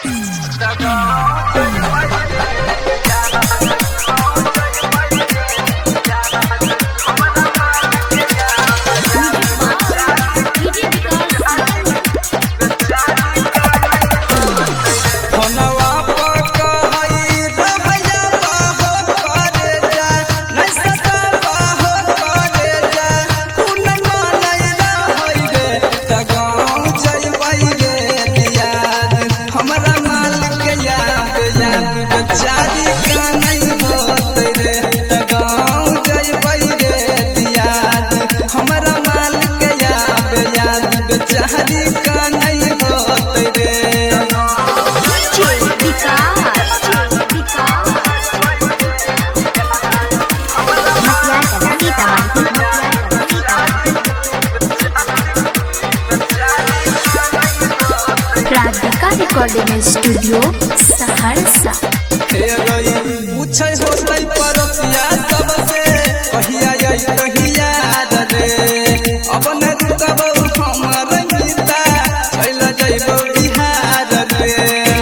Recording studio Saharsa. पूछे होतै Persia सबसे कहिया आई कहिया रे अब न रुकब हमर गीता चल जइबो बिहार रे।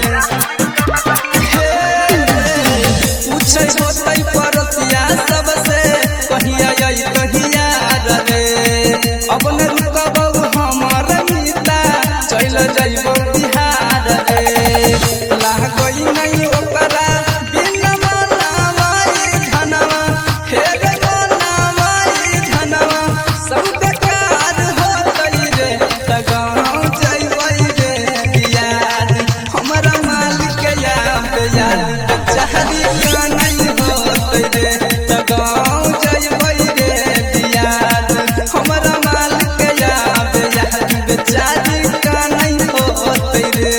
पूछे होतै परसिया सबसे कहिया आई कहिया रे अब न रुकब हमर गीता चल जइबो बिहार रे। लाह कोई नहीं ओकरा बिना मनावाई धनवा फेर मनावाई धनवा सब बेकार होतै रे त गाँव जइबै रे याद हमरा मालिक याद चाहरी का नहीं होतै रे त गाँव जइबै रे याद हमरा मालिक याद चाहरी का नहीं होतै रे।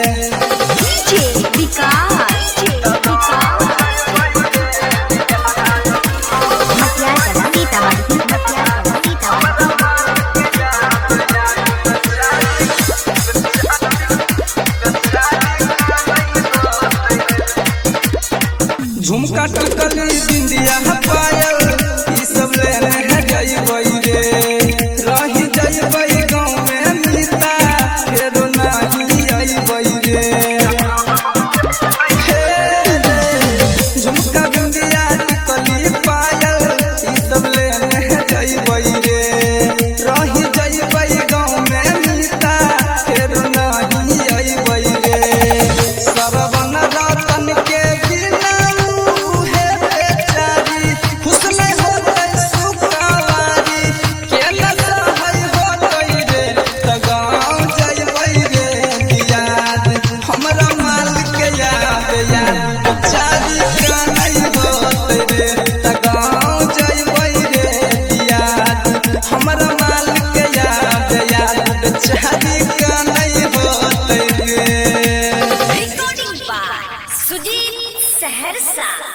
झुमका टुकली बिंदिया पायल ई सब लेने जइबै रे रही जइबै गाँव में मीता फेरो नहीं अइबै रे। झुमका बिंदिया टुकली पायल ई सब लेने जइबै रे रही जइबै गाँव में मीता फेरो नहीं अइबै रे। सरवन रतन के बिना हमरा मालिक याद चाहरी का नहीं होतै रे। Recording by Sujeet Saharsa.